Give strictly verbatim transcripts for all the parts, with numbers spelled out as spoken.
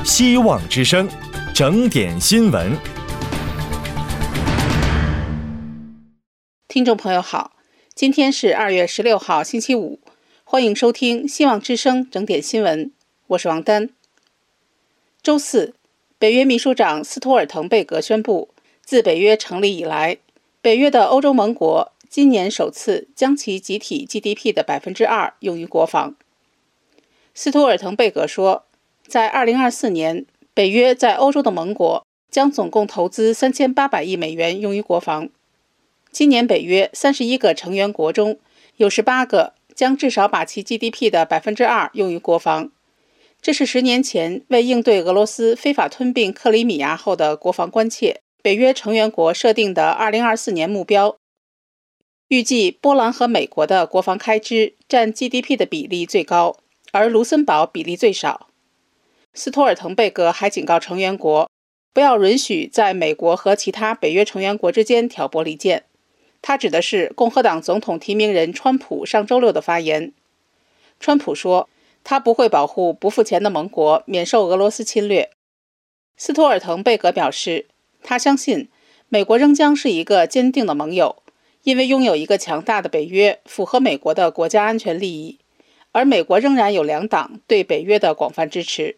希望之声，整点新闻。 听众朋友好，今天是二月十六号星期五，欢迎收听希望之声整点新闻，我是王丹。周四，北约秘书长斯托尔滕贝格宣布，自北约成立以来，北约的欧洲盟国今年首次将其集体 G D P 的 百分之二 用于国防。斯托尔滕贝格说，在二零二四年，北约在欧洲的盟国将总共投资三千八百亿美元用于国防。今年北约三十一个成员国中，有十八个将至少把其 G D P 的 百分之二 用于国防。这是十年前为应对俄罗斯非法吞并克里米亚后的国防关切，北约成员国设定的二零二四年目标。预计波兰和美国的国防开支占 G D P 的比例最高，而卢森堡比例最少。斯托尔滕贝格还警告成员国，不要允许在美国和其他北约成员国之间挑拨离间。他指的是共和党总统提名人川普上周六的发言。川普说，他不会保护不付钱的盟国免受俄罗斯侵略。斯托尔滕贝格表示，他相信美国仍将是一个坚定的盟友，因为拥有一个强大的北约符合美国的国家安全利益，而美国仍然有两党对北约的广泛支持。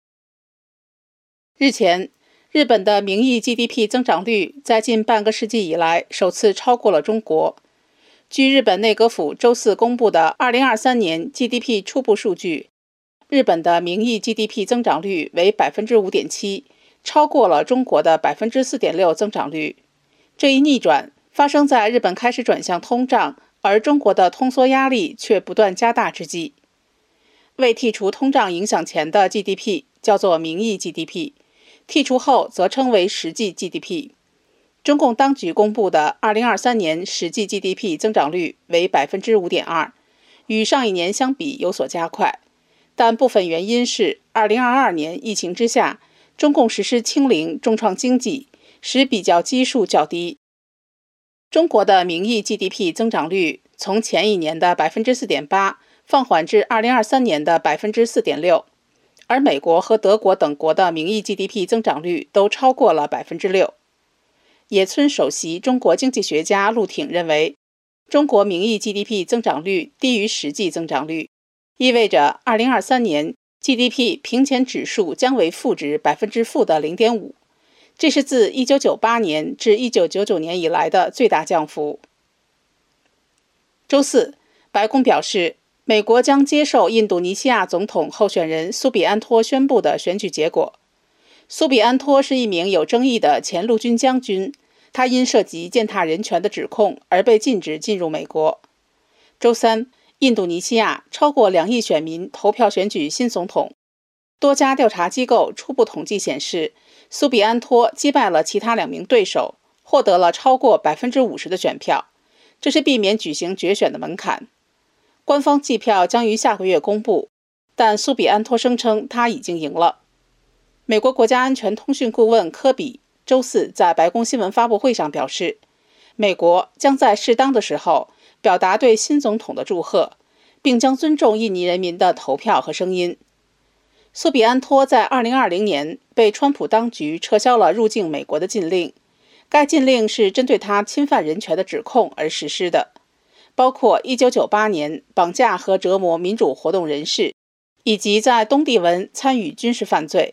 日前，日本的名义 G D P 增长率在近半个世纪以来首次超过了中国。据日本内阁府周四公布的二零二三年 G D P 初步数据，日本的名义 G D P 增长率为 百分之五点七， 超过了中国的 百分之四点六 增长率。这一逆转发生在日本开始转向通胀，而中国的通缩压力却不断加大之际。未剔除通胀影响前的 G D P 叫做名义 G D P， 剔除后则称为实际 G D P。 中共当局公布的二零二三年实际 G D P 增长率为 百分之五点二， 与上一年相比有所加快，但部分原因是二零二二年疫情之下，中共实施清零重创经济，使比较基数较低。中国的名义 G D P 增长率从前一年的 百分之四点八 放缓至二零二三年的 百分之四点六， 而美国和德国等国的名义 G D P 增长率都超过了 百分之六。 野村首席中国经济学家陆挺认为，中国名义 G D P 增长率低于实际增长率，意味着二零二三年 G D P 平减指数将为负值百分之负的 零点五， 这是自一九九八年至一九九九年以来的最大降幅。周四，白宫表示，美国将接受印度尼西亚总统候选人苏比安托宣布的选举结果。苏比安托是一名有争议的前陆军将军，他因涉及践踏人权的指控而被禁止进入美国。周三，印度尼西亚超过两亿选民投票选举新总统。多家调查机构初步统计显示，苏比安托击败了其他两名对手，获得了超过 百分之五十 的选票，这是避免举行决选的门槛。官方计票将于下个月公布，但苏比安托声称他已经赢了。美国国家安全通讯顾问科比周四在白宫新闻发布会上表示，美国将在适当的时候表达对新总统的祝贺，并将尊重印尼人民的投票和声音。苏比安托在二零二零年被川普当局撤销了入境美国的禁令，该禁令是针对他侵犯人权的指控而实施的，包括一九九八年绑架和折磨民主活动人士，以及在东帝汶参与军事犯罪。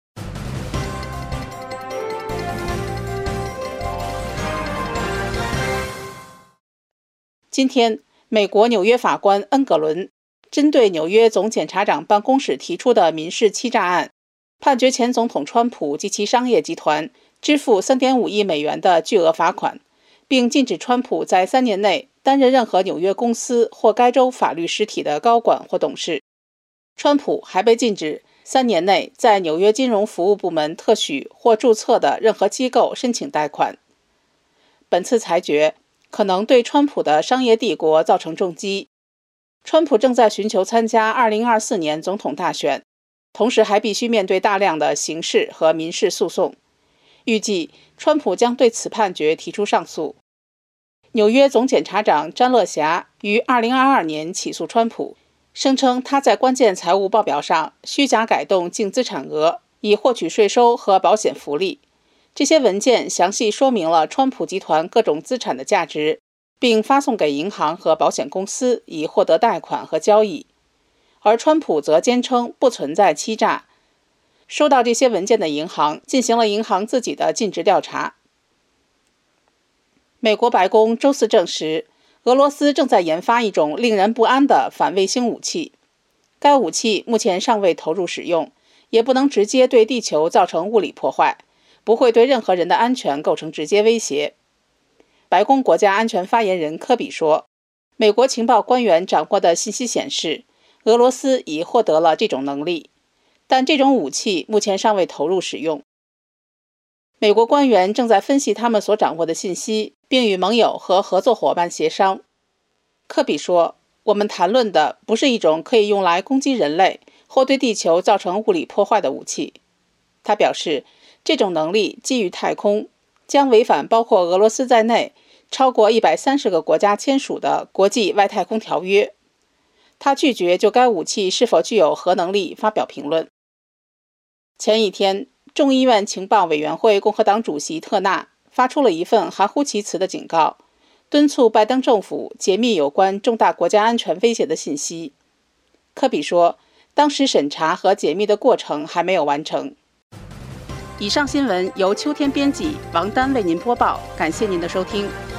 今天，美国纽约法官恩格伦针对纽约总检察长办公室提出的民事欺诈案，判决前总统川普及其商业集团支付 三点五亿美元的巨额罚款，并禁止川普在三年内担任任何纽约公司或该州法律实体的高管或董事。川普还被禁止三年内在纽约金融服务部门特许或注册的任何机构申请贷款。本次裁决可能对川普的商业帝国造成重击。川普正在寻求参加二零二四年总统大选，同时还必须面对大量的刑事和民事诉讼。预计川普将对此判决提出上诉。纽约总检察长詹乐霞于二零二二年起诉川普，声称他在关键财务报表上虚假改动净资产额， 以获取税收和保险福利。这些文件详细说明了川普集团各种资产的价值，并发送给银行和保险公司以获得贷款和交易。而川普则坚称不存在欺诈。收到这些文件的银行进行了银行自己的尽职调查。美国白宫周四证实，俄罗斯正在研发一种令人不安的反卫星武器。该武器目前尚未投入使用，也不能直接对地球造成物理破坏，不会对任何人的安全构成直接威胁。白宫国家安全发言人科比说，美国情报官员掌握的信息显示，俄罗斯已获得了这种能力，但这种武器目前尚未投入使用。美国官员正在分析他们所掌握的信息，并与盟友和合作伙伴协商。科比说，我们谈论的不是一种可以用来攻击人类或对地球造成物理破坏的武器。他表示，这种能力基于太空，将违反包括俄罗斯在内超过一百三十个国家签署的国际外太空条约。他拒绝就该武器是否具有核能力发表评论。前一天，众议院情报委员会共和党主席特纳发出了一份含糊其辞的警告，敦促拜登政府解密有关重大国家安全威胁的信息。科比说，当时审查和解密的过程还没有完成。以上新闻由秋天编辑，王丹为您播报，感谢您的收听。